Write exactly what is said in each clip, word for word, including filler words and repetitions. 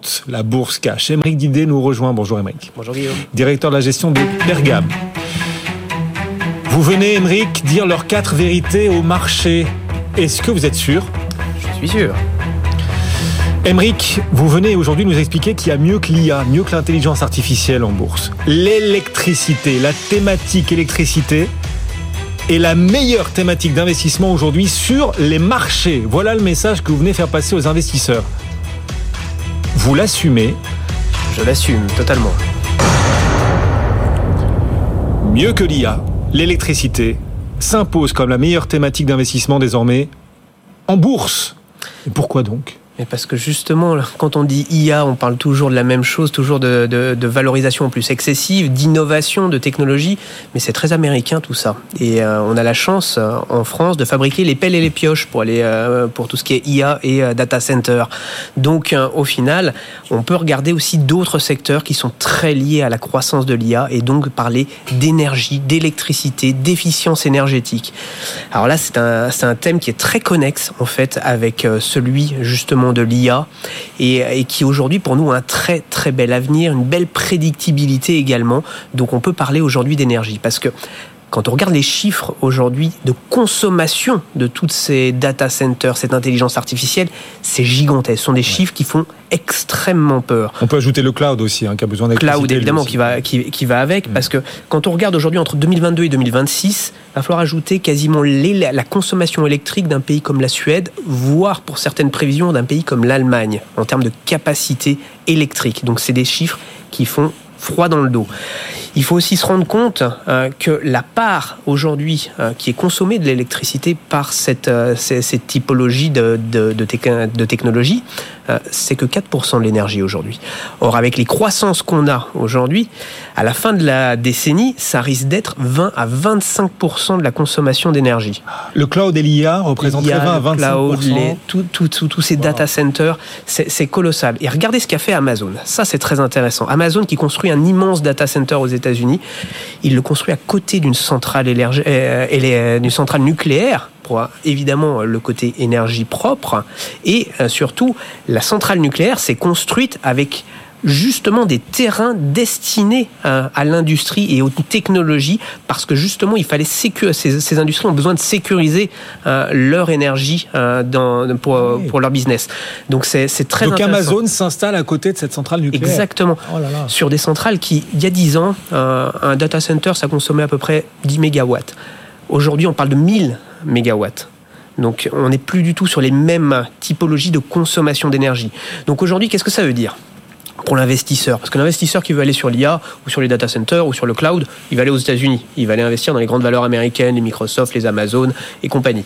commente la bourse cash. Aymeric Didet nous rejoint. Bonjour Aymeric. Bonjour Guillaume. Directeur de la gestion de Pergame. Vous venez, Aymeric, dire leurs quatre vérités au marché. Est-ce que vous êtes sûr ? Je suis sûr. Aymeric, vous venez aujourd'hui nous expliquer qu'il y a mieux que l'I A, mieux que l'intelligence artificielle en bourse. L'électricité, la thématique électricité est la meilleure thématique d'investissement aujourd'hui sur les marchés. Voilà le message que vous venez faire passer aux investisseurs. Vous l'assumez ? Je l'assume totalement. Mieux que l'I A, l'électricité s'impose comme la meilleure thématique d'investissement désormais en bourse. Et pourquoi donc ? Mais parce que justement, quand on dit I A, on parle toujours de la même chose, toujours de, de, de valorisation en plus excessive, d'innovation, de technologie, mais c'est très américain tout ça. Et euh, on a la chance euh, en France de fabriquer les pelles et les pioches pour aller euh, pour tout ce qui est I A et euh, data center. Donc euh, au final, on peut regarder aussi d'autres secteurs qui sont très liés à la croissance de l'I A et donc parler d'énergie, d'électricité, d'efficience énergétique. Alors là, c'est un c'est un thème qui est très connexe en fait avec euh, celui justement de l'I A et, et qui aujourd'hui pour nous a un très très bel avenir, une belle prédictibilité également. Donc on peut parler aujourd'hui d'énergie parce que quand on regarde les chiffres aujourd'hui de consommation de toutes ces data centers, cette intelligence artificielle, c'est gigantesque. Ce sont des chiffres qui font extrêmement peur. On peut ajouter le cloud aussi, hein, qui a besoin d'électricité. Cloud, évidemment, qui va, qui, qui va avec, mmh. parce que quand on regarde aujourd'hui entre deux mille vingt-deux et deux mille vingt-six, il va falloir ajouter quasiment les, la consommation électrique d'un pays comme la Suède, voire pour certaines prévisions d'un pays comme l'Allemagne, en termes de capacité électrique. Donc c'est des chiffres qui font froid dans le dos. Il faut aussi se rendre compte euh, que la part aujourd'hui euh, qui est consommée de l'électricité par cette, euh, cette, cette typologie de, de, de, te- de technologie, euh, c'est que quatre pour cent de l'énergie aujourd'hui. Or, avec les croissances qu'on a aujourd'hui, à la fin de la décennie, ça risque d'être vingt à vingt-cinq pour cent de la consommation d'énergie. Le cloud et l'I A représenteraient vingt à vingt-cinq pour cent. Le cloud, tous tout, tout, tout ces data centers, c'est, c'est colossal. Et regardez ce qu'a fait Amazon. Ça, c'est très intéressant. Amazon qui construit un immense data center aux États-Unis, il le construit à côté d'une centrale, élergie, euh, d'une centrale nucléaire pour évidemment le côté énergie propre et euh, surtout la centrale nucléaire s'est construite avec justement des terrains destinés à, à l'industrie et aux technologies parce que justement il fallait sécuriser, ces, ces industries ont besoin de sécuriser euh, leur énergie euh, dans, pour, oui. pour leur business. Donc c'est, c'est très Donc intéressant. Amazon s'installe à côté de cette centrale nucléaire. Exactement. Oh là là. Sur des centrales qui, il y a dix ans, euh, un data center ça consommait à peu près dix mégawatts. Aujourd'hui on parle de mille mégawatts. Donc on n'est plus du tout sur les mêmes typologies de consommation d'énergie. Donc aujourd'hui qu'est-ce que ça veut dire ? Pour l'investisseur, parce que l'investisseur qui veut aller sur l'I A ou sur les data centers ou sur le cloud, il va aller aux États-Unis, il va aller investir dans les grandes valeurs américaines, les Microsoft, les Amazon et compagnie.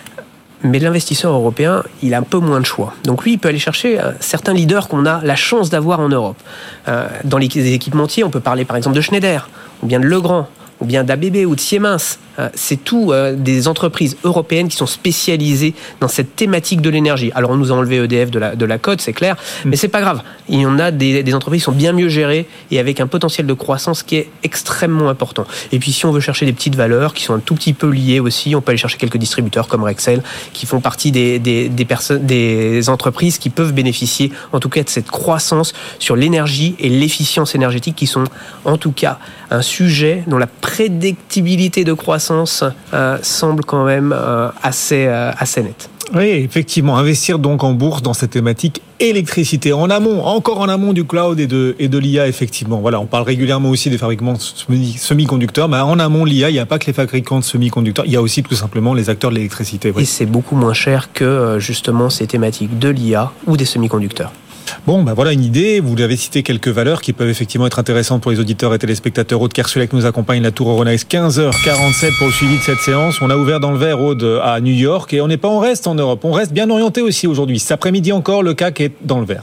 Mais l'investisseur européen, il a un peu moins de choix. Donc lui, il peut aller chercher euh, certains leaders qu'on a la chance d'avoir en Europe. Euh, dans les équipementiers, on peut parler par exemple de Schneider, ou bien de Legrand, ou bien d'A B B ou de Siemens. C'est tout euh, des entreprises européennes qui sont spécialisées dans cette thématique de l'énergie. Alors on nous a enlevé E D F de la, de la cote, c'est clair, mmh. mais c'est pas grave. Il y en a des, des entreprises qui sont bien mieux gérées et avec un potentiel de croissance qui est extrêmement important. Et puis si on veut chercher des petites valeurs qui sont un tout petit peu liées aussi, on peut aller chercher quelques distributeurs comme Rexel qui font partie des, des, des, personnes, des entreprises qui peuvent bénéficier en tout cas de cette croissance sur l'énergie et l'efficience énergétique qui sont en tout cas un sujet dont la prédictibilité de croissance Euh, semble quand même euh, assez, euh, assez nette. Oui, effectivement, investir donc en bourse dans cette thématique électricité, en amont, encore en amont du cloud et de, et de l'I A, effectivement. Voilà, on parle régulièrement aussi des fabricants de semi-conducteurs, mais en amont, l'I A, il n'y a pas que les fabricants de semi-conducteurs, il y a aussi tout simplement les acteurs de l'électricité. Oui. Et c'est beaucoup moins cher que justement ces thématiques de l'I A ou des semi-conducteurs. Bon, ben voilà une idée. Vous avez cité quelques valeurs qui peuvent effectivement être intéressantes pour les auditeurs et téléspectateurs. Aude Kersulek nous accompagne, la Tour Euronext, quinze heures quarante-sept pour le suivi de cette séance. On a ouvert dans le vert, Aude, à New York, et on n'est pas en reste en Europe. On reste bien orienté aussi aujourd'hui. Cet après-midi encore, le C A C est dans le vert.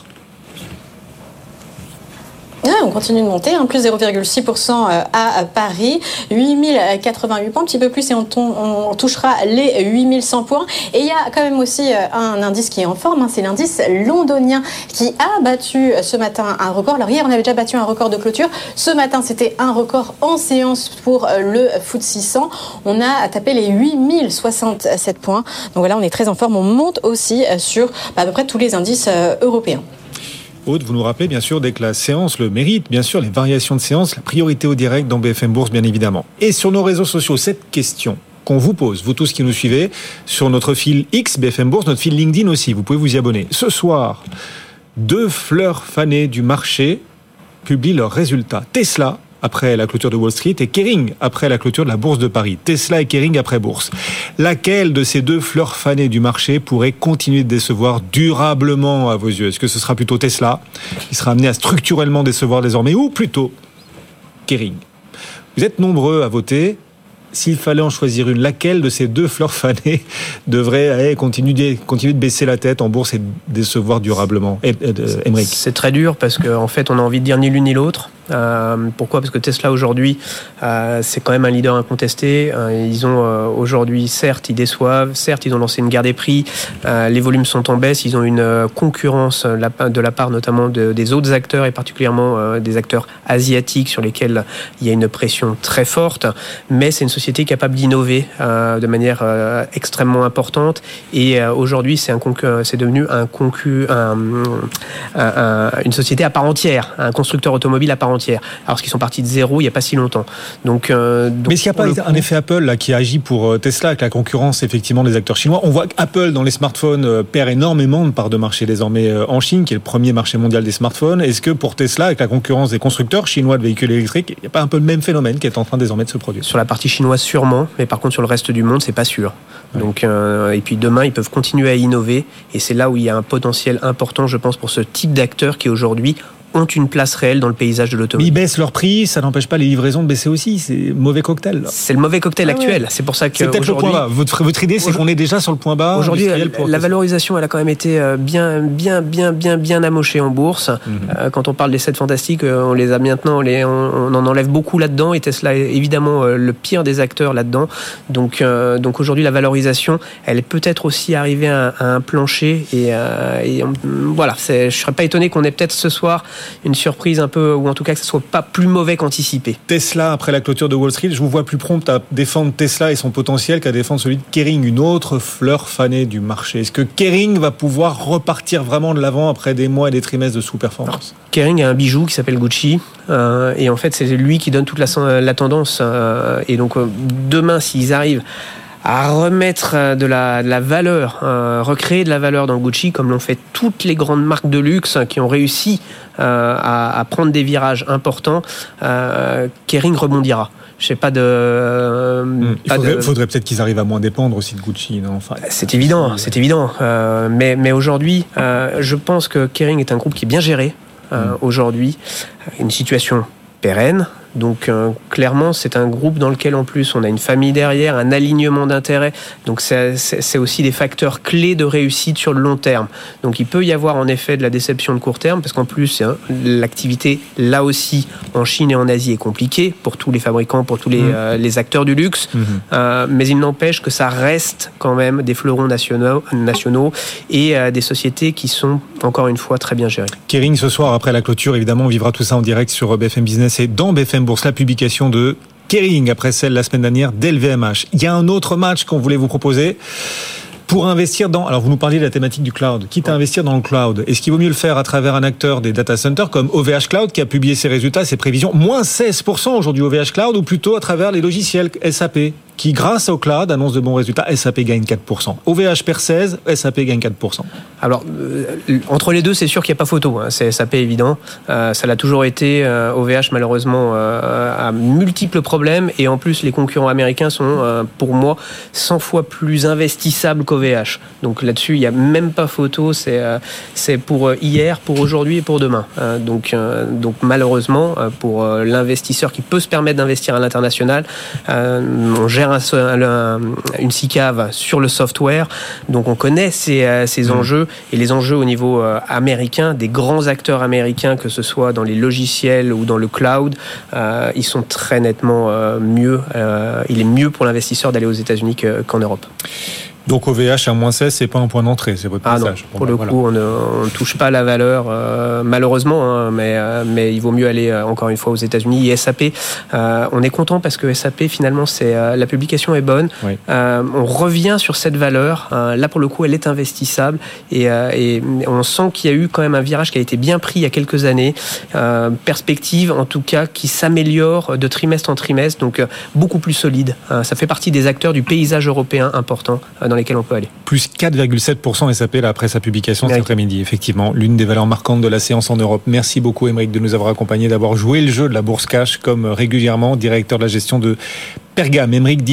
Ouais, on continue de monter, hein, plus zéro virgule six pour cent à Paris, huit mille quatre-vingt-huit points, un petit peu plus et on, ton, on touchera les huit mille cent points. Et il y a quand même aussi un indice qui est en forme, hein, c'est l'indice londonien qui a battu ce matin un record. Alors hier on avait déjà battu un record de clôture, ce matin c'était un record en séance pour le F T S E six cents. On a tapé les huit mille soixante-sept points, donc voilà on est très en forme, on monte aussi sur bah, à peu près tous les indices européens. Aude, vous nous rappelez bien sûr, dès que la séance le mérite, bien sûr, les variations de séance, la priorité au direct dans B F M Bourse, bien évidemment. Et sur nos réseaux sociaux, cette question qu'on vous pose, vous tous qui nous suivez, sur notre fil X, B F M Bourse, notre fil LinkedIn aussi, vous pouvez vous y abonner. Ce soir, deux fleurs fanées du marché publient leurs résultats. Tesla, après la clôture de Wall Street, et Kering, après la clôture de la Bourse de Paris. Tesla et Kering après Bourse. Laquelle de ces deux fleurs fanées du marché pourrait continuer de décevoir durablement à vos yeux ? Est-ce que ce sera plutôt Tesla, qui sera amené à structurellement décevoir désormais, ou plutôt Kering ? Vous êtes nombreux à voter. S'il fallait en choisir une, laquelle de ces deux fleurs fanées devrait allez, continuer, continuer de baisser la tête en bourse et décevoir durablement ? Aymeric. C'est très dur parce qu'en en fait, on a envie de dire ni l'une ni l'autre. Euh, pourquoi ? Parce que Tesla aujourd'hui, euh, c'est quand même un leader incontesté. Euh, ils ont euh, aujourd'hui, certes, ils déçoivent, certes, ils ont lancé une guerre des prix. Euh, les volumes sont en baisse. Ils ont une euh, concurrence euh, de la part notamment de, des autres acteurs et particulièrement euh, des acteurs asiatiques sur lesquels il y a une pression très forte. Mais c'est une société capable d'innover euh, de manière euh, extrêmement importante. Et euh, aujourd'hui, c'est, un concu- c'est devenu un concu- un, un, un, une société à part entière, un constructeur automobile à part entière. entière. Alors qu'ils sont partis de zéro il n'y a pas si longtemps. Donc, euh, donc mais est-ce qu'il n'y a pas le... un effet Apple là, qui agit pour Tesla avec la concurrence effectivement des acteurs chinois ? On voit qu'Apple dans les smartphones perd énormément de parts de marché désormais en Chine, qui est le premier marché mondial des smartphones. Est-ce que pour Tesla, avec la concurrence des constructeurs chinois de véhicules électriques, il n'y a pas un peu le même phénomène qui est en train désormais de se produire ? Sur la partie chinoise sûrement, mais par contre sur le reste du monde, c'est pas sûr. Ouais. Donc, euh, et puis demain, ils peuvent continuer à innover, et c'est là où il y a un potentiel important, je pense, pour ce type d'acteurs qui aujourd'hui ont une place réelle dans le paysage de l'automobile. Mais ils baissent leur prix, ça n'empêche pas les livraisons de baisser aussi. C'est mauvais cocktail. Là. C'est le mauvais cocktail ah actuel. Ouais. C'est pour ça que c'est peut-être le point bas. Votre, votre idée, c'est qu'on est déjà sur le point bas. Aujourd'hui, la valorisation, elle a quand même été bien, bien, bien, bien, bien amochée en bourse. Mm-hmm. Quand on parle des sept fantastiques, on les a maintenant, on, les, on en enlève beaucoup là-dedans. Et Tesla est évidemment le pire des acteurs là-dedans. Donc, donc aujourd'hui, la valorisation, elle est peut-être aussi arrivée à, à un plancher. Et, et on, voilà, c'est, je ne serais pas étonné qu'on ait peut-être ce soir une surprise un peu, ou en tout cas que ce soit pas plus mauvais qu'anticipé. Tesla, après la clôture de Wall Street, je vous vois plus prompt à défendre Tesla et son potentiel qu'à défendre celui de Kering, une autre fleur fanée du marché. Est-ce que Kering va pouvoir repartir vraiment de l'avant après des mois et des trimestres de sous-performance ? Kering a un bijou qui s'appelle Gucci, euh, et en fait c'est lui qui donne toute la, la tendance. Euh, et donc euh, demain, s'ils arrivent à remettre de la, de la valeur, euh, recréer de la valeur dans le Gucci, comme l'ont fait toutes les grandes marques de luxe qui ont réussi euh, à, à prendre des virages importants, euh, Kering rebondira. Je sais pas de. Euh, mmh. Il pas faudrait, de... faudrait peut-être qu'ils arrivent à moins dépendre aussi de Gucci, non ? Enfin, c'est évident, c'est évident. Euh, mais, mais aujourd'hui, euh, je pense que Kering est un groupe qui est bien géré. Euh, mmh. Aujourd'hui, une situation pérenne. Donc euh, clairement, c'est un groupe dans lequel en plus on a une famille derrière, un alignement d'intérêts. Donc c'est, c'est, c'est aussi des facteurs clés de réussite sur le long terme. Donc il peut y avoir en effet de la déception de court terme parce qu'en plus hein, l'activité là aussi en Chine et en Asie est compliquée pour tous les fabricants, pour tous les, mmh. euh, les acteurs du luxe. Mmh. Euh, mais il n'empêche que ça reste quand même des fleurons nationaux, nationaux et euh, des sociétés qui sont encore une fois très bien gérées. Kering ce soir après la clôture, évidemment on vivra tout ça en direct sur B F M Business et dans B F M Bourse, la publication de Kering après celle la semaine dernière d'L V M H. Il y a un autre match qu'on voulait vous proposer pour investir dans... Alors vous nous parliez de la thématique du cloud. Quitte à investir dans le cloud, est-ce qu'il vaut mieux le faire à travers un acteur des data centers comme O V H Cloud qui a publié ses résultats, ses prévisions, moins seize pour cent aujourd'hui O V H Cloud, ou plutôt à travers les logiciels S A P qui, grâce au cloud, annonce de bons résultats. S A P gagne quatre pour cent. O V H perd seize, S A P gagne quatre pour cent. Alors, euh, entre les deux, c'est sûr qu'il n'y a pas photo. Hein. C'est S A P évident. Euh, ça l'a toujours été. Euh, O V H, malheureusement, euh, a multiples problèmes. Et en plus, les concurrents américains sont, euh, pour moi, cent fois plus investissables qu'O V H. Donc là-dessus, il n'y a même pas photo. C'est, euh, c'est pour hier, pour aujourd'hui et pour demain. Euh, donc, euh, donc, malheureusement, euh, pour euh, l'investisseur qui peut se permettre d'investir à l'international, euh, on gère Un, un, une S I C A V sur le software, donc on connaît ces, ces enjeux et les enjeux au niveau euh, américain, des grands acteurs américains, que ce soit dans les logiciels ou dans le cloud, euh, ils sont très nettement euh, mieux, euh, il est mieux pour l'investisseur d'aller aux États-Unis que, qu'en Europe. Donc O V H à moins seize, c'est pas un point d'entrée, c'est votre ah message. Non, bon, pour ben, le voilà. coup, on ne, on ne touche pas la valeur, euh, malheureusement, hein, mais, euh, mais il vaut mieux aller, euh, encore une fois, aux États-Unis. Et S A P, euh, on est content parce que S A P, finalement, c'est, euh, la publication est bonne. Oui. Euh, on revient sur cette valeur. Euh, là, pour le coup, elle est investissable. Et, euh, et on sent qu'il y a eu quand même un virage qui a été bien pris il y a quelques années. Euh, perspective, en tout cas, qui s'améliore de trimestre en trimestre, donc euh, beaucoup plus solide. Euh, ça fait partie des acteurs du paysage européen important euh, dans lesquels on peut aller. Plus quatre virgule sept pour cent S A P là, après sa publication cet après-midi. Effectivement, l'une des valeurs marquantes de la séance en Europe. Merci beaucoup, Aymeric, de nous avoir accompagnés, d'avoir joué le jeu de la bourse cash comme régulièrement, directeur de la gestion de Pergame. Aymeric